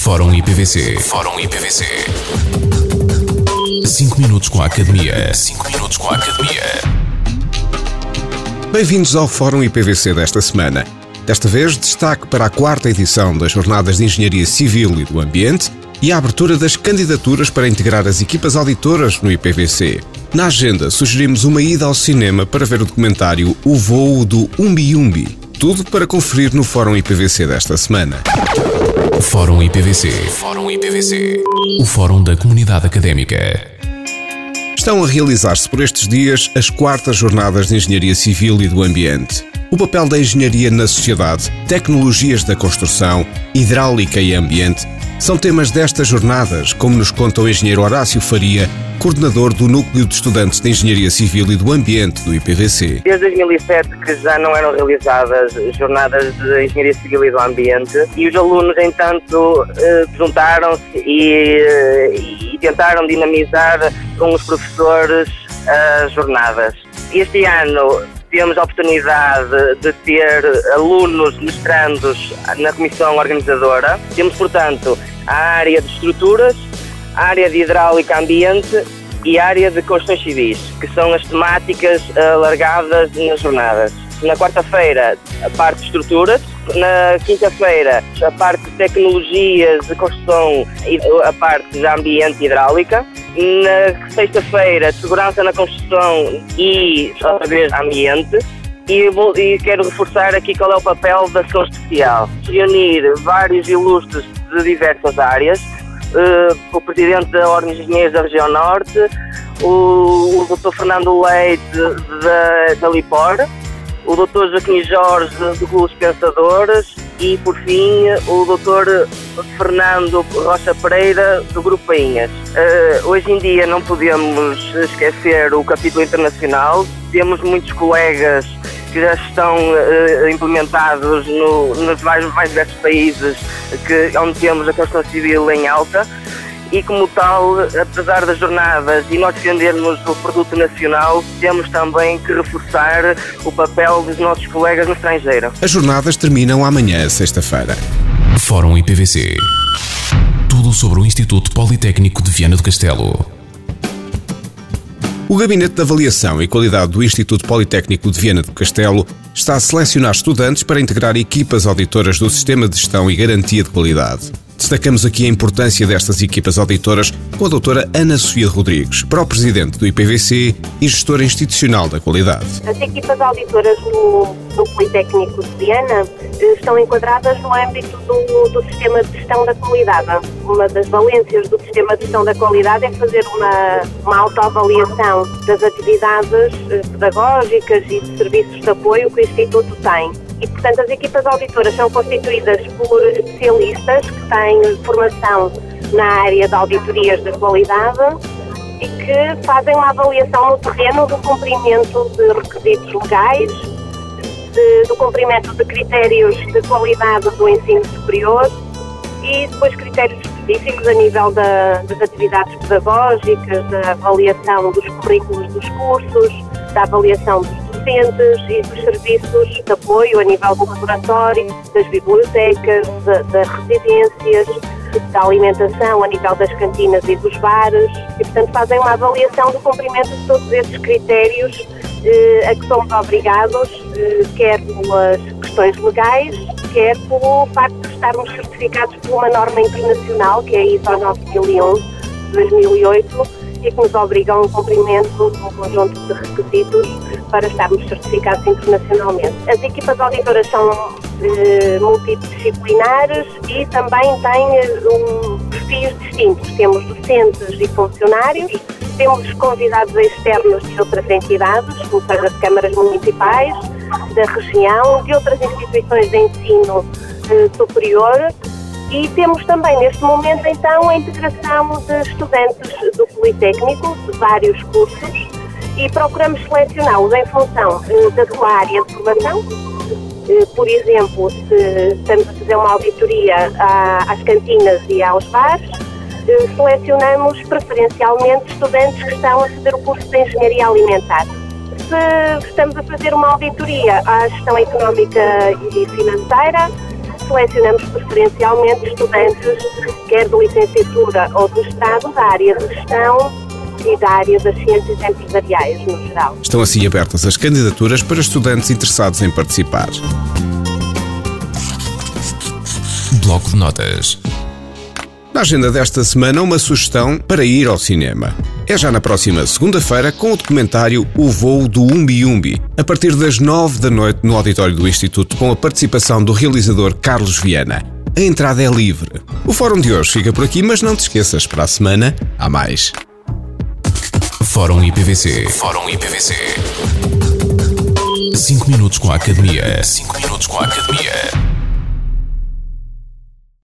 Fórum IPVC. Fórum IPVC. 5 minutos com a Academia. 5 minutos com a Academia. Bem-vindos ao Fórum IPVC desta semana. Desta vez, destaque para a 4ª edição das Jornadas de Engenharia Civil e do Ambiente e a abertura das candidaturas para integrar as equipas auditoras no IPVC. Na agenda, sugerimos uma ida ao cinema para ver o documentário O Voo do Umbi Umbi. Tudo para conferir no Fórum IPVC desta semana. Fórum IPVC. Fórum IPVC. O Fórum da Comunidade Académica. Estão a realizar-se por estes dias as 4ª Jornadas de Engenharia Civil e do Ambiente. O papel da engenharia na sociedade, tecnologias da construção, hidráulica e ambiente são temas destas jornadas, como nos conta o engenheiro Horácio Faria, coordenador do Núcleo de Estudantes de Engenharia Civil e do Ambiente do IPVC. Desde 2007 que já não eram realizadas jornadas de Engenharia Civil e do Ambiente e os alunos, entanto, juntaram-se e tentaram dinamizar com os professores as jornadas. Este ano temos a oportunidade de ter alunos mestrandos na comissão organizadora. Temos, portanto, a área de estruturas, a área de hidráulica ambiente e a área de construções civis, que são as temáticas alargadas nas jornadas. Na quarta-feira, a parte de estruturas. Na quinta-feira, a parte de tecnologias de construção e a parte de ambiente e hidráulica. Na sexta-feira, segurança na construção e, outra vez, ambiente. E quero reforçar aqui qual é o papel da ação especial. Reunir vários ilustres de diversas áreas. O Presidente da Ordem de Engenheiros da Região Norte, o Dr. Fernando Leite da Lipor, o Dr. Joaquim Jorge do Clube dos Pensadores e, por fim, o Dr. Fernando Rocha Pereira do Grupo Painhas. Hoje em dia não podemos esquecer o capítulo internacional. Temos muitos colegas que já estão implementados nos mais diversos países onde temos a construção civil em alta. E como tal, apesar das jornadas e nós defendermos o produto nacional, temos também que reforçar o papel dos nossos colegas no estrangeiro. As jornadas terminam amanhã, sexta-feira. Fórum IPVC. Tudo sobre o Instituto Politécnico de Viana do Castelo. O Gabinete de Avaliação e Qualidade do Instituto Politécnico de Viana do Castelo está a selecionar estudantes para integrar equipas auditoras do Sistema de Gestão e Garantia de Qualidade. Destacamos aqui a importância destas equipas auditoras com a doutora Ana Sofia Rodrigues, pró-presidente do IPVC e gestora institucional da qualidade. As equipas auditoras no Politécnico de Viana estão enquadradas no âmbito do Sistema de Gestão da Qualidade. Uma das valências do Sistema de Gestão da Qualidade é fazer uma autoavaliação das atividades pedagógicas e de serviços de apoio que o Instituto tem. E, portanto, as equipas auditoras são constituídas por especialistas que têm formação na área de auditorias da qualidade e que fazem uma avaliação no terreno do cumprimento de requisitos legais, do cumprimento de critérios de qualidade do ensino superior e depois critérios específicos a nível das atividades pedagógicas, da avaliação dos currículos dos cursos, da avaliação dos docentes e dos serviços de apoio a nível do laboratório, das bibliotecas, das residências, da alimentação a nível das cantinas e dos bares e, portanto, fazem uma avaliação do cumprimento de todos esses critérios a que somos obrigados, quer pelas questões legais, quer pelo facto de estarmos certificados por uma norma internacional, que é a ISO 9001 de 2008, e que nos obrigam ao cumprimento de um conjunto de requisitos para estarmos certificados internacionalmente. As equipas auditoras são multidisciplinares e também têm perfis distintos. Temos docentes e funcionários, temos convidados externos de outras entidades, como seja de câmaras municipais, da região, de outras instituições de ensino superior. E temos também, neste momento, então, a integração de estudantes do Politécnico, de vários cursos, e procuramos selecioná-los em função da sua área de formação. Por exemplo, se estamos a fazer uma auditoria às cantinas e aos bares, selecionamos preferencialmente estudantes que estão a fazer o curso de Engenharia Alimentar. Se estamos a fazer uma auditoria à gestão económica e financeira, selecionamos preferencialmente estudantes, quer de licenciatura ou de mestrado, da área de gestão e da área das ciências empresariais, no geral. Estão assim abertas as candidaturas para estudantes interessados em participar. Bloco de notas. Na agenda desta semana, uma sugestão para ir ao cinema. É já na próxima segunda-feira com o documentário O Voo do Umbi Umbi, a partir das 9 da noite no auditório do Instituto, com a participação do realizador Carlos Viana. A entrada é livre. O fórum de hoje fica por aqui, mas não te esqueças, para a semana há mais. Fórum IPVC. Fórum IPVC. 5 minutos com a Academia. 5 minutos com a Academia.